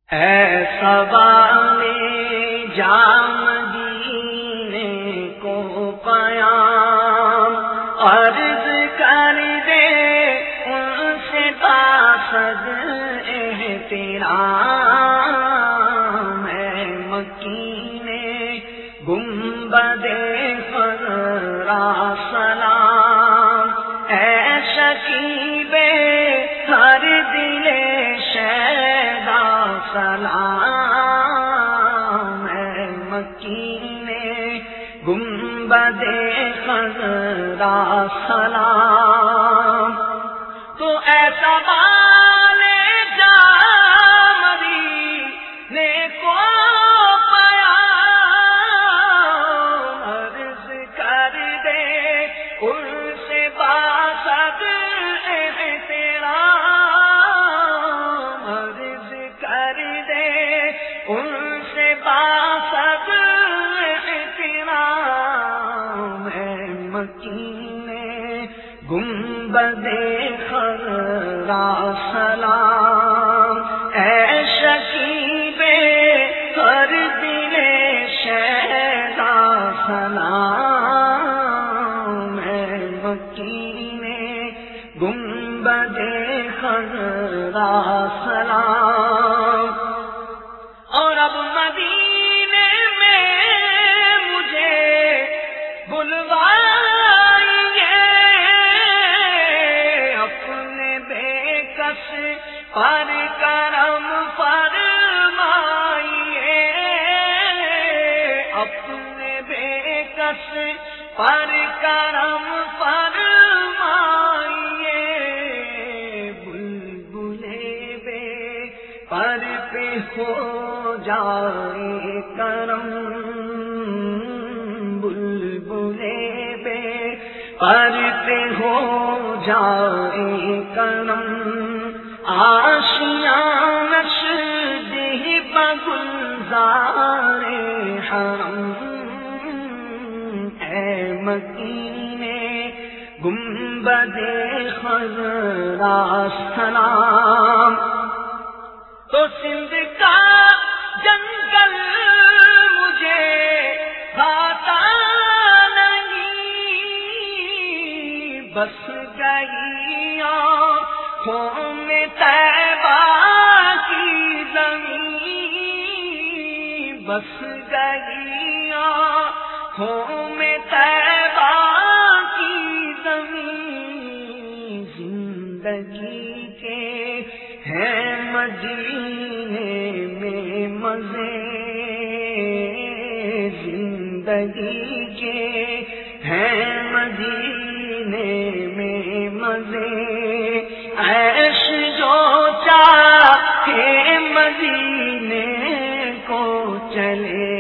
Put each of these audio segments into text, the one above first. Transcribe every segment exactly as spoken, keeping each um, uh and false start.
ایسا والے جام مدینے کو پیام عرض کر دے ان سے باسد احترام ہے مکینے گنبد خضرا سلام اے شکیب ہر دل شیدا سلام ہے مکینے گنبد خضرا سلام تو ایسا والے جام مدینے کو پیام عرض کر دے ان سے باسد احترام عرض کر دے ان سے باسد احترام ہے مکینے گنبد خضرا سلام اے شکیب ہر دل شیدا سلام ہے مکینے گنبد خضرا سلام اور اب مدینے میں مجھے بلوائیے اپنے بے کس پر کرم فرمائیے اپنے بے کس پر کرم فرمائیے بلبلے بے پر پہ ہو جائے کرم بلبلے بے پر پہ ہو جائے کرم آشیانش دہ بگلزار حرم اے مکینے گنبد خضرا سلام تو سندھ کا جنگل مجھے بھاتا نہیں بس گئی آنکھوں میں طیبہ کی زمین بس گئی آنکھوں میں طیبہ کی زمین زندگی کے ہیں مدینے میں مزے زندگی کے ہیں مدینے میں مزے عیش جو چاہے مدینے کو چلے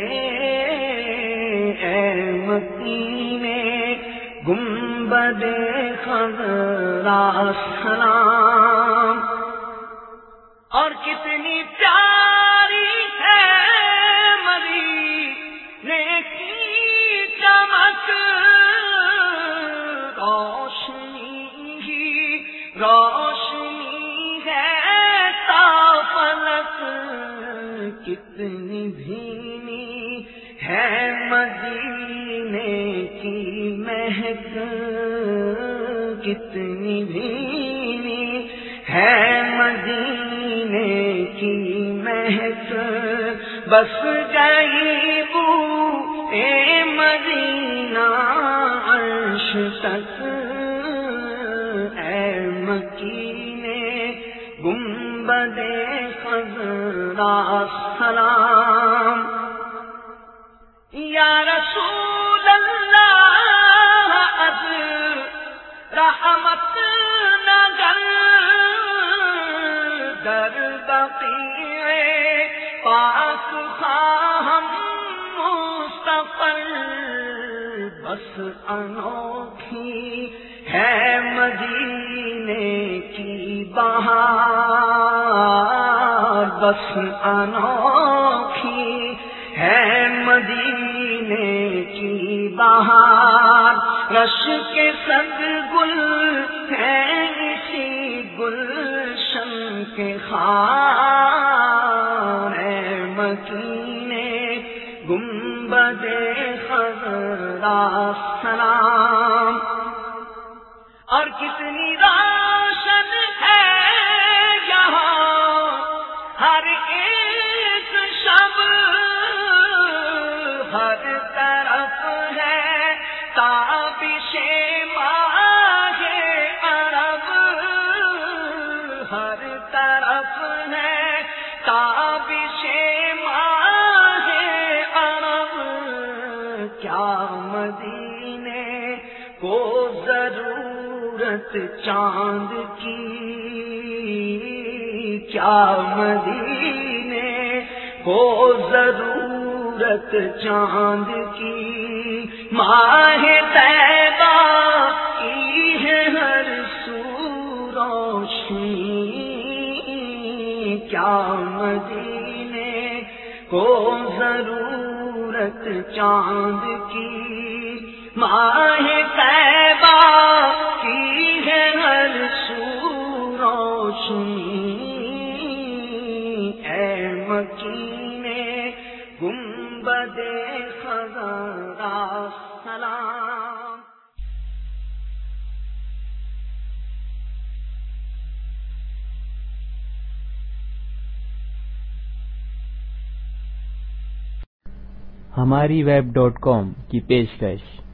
اے مکینے گنبد خضرا سلام اور کتنی پیاری ہے مدینے کی چمک روشنی ہی روشنی ہے تا فلک کتنی بھینی ہے مدینے کی مہک کتنی بھینی ہے مدینے کی مہک بس گئی بو اے مدینہ عرش تک اے مکینے گنبد خضرا سلام یا رسول اللہ از رحمت نگر در بقیع پاک خواہم مستقر بس انوکھی ہے مدینے کی بہار بس انوکھی ہے مدینے کی بہار رش کے سنگ گل ہے اسی گلشن کے خار مکینے گنبد خضرا سلام، اور کتنی روشن ہے یہاں ہر ایک شب، ہر طرف ہے تابش ماہ عرب، ہر طرف ہے تابش ماہ عرب، کیا مدینے کو ضرورت چاند کی، کیا مدینے کو ضرورت چاند کی، ماہ طیبہ کی ہے ہر سو روشنی، کیا مدینے کو ضرورت چاند کی، ماہ طیبہ کی ہے ہر سو روشنی، اے مکینے گنبد خضرا سلام۔ ہماری ویب ڈاٹ کام کی پیشکش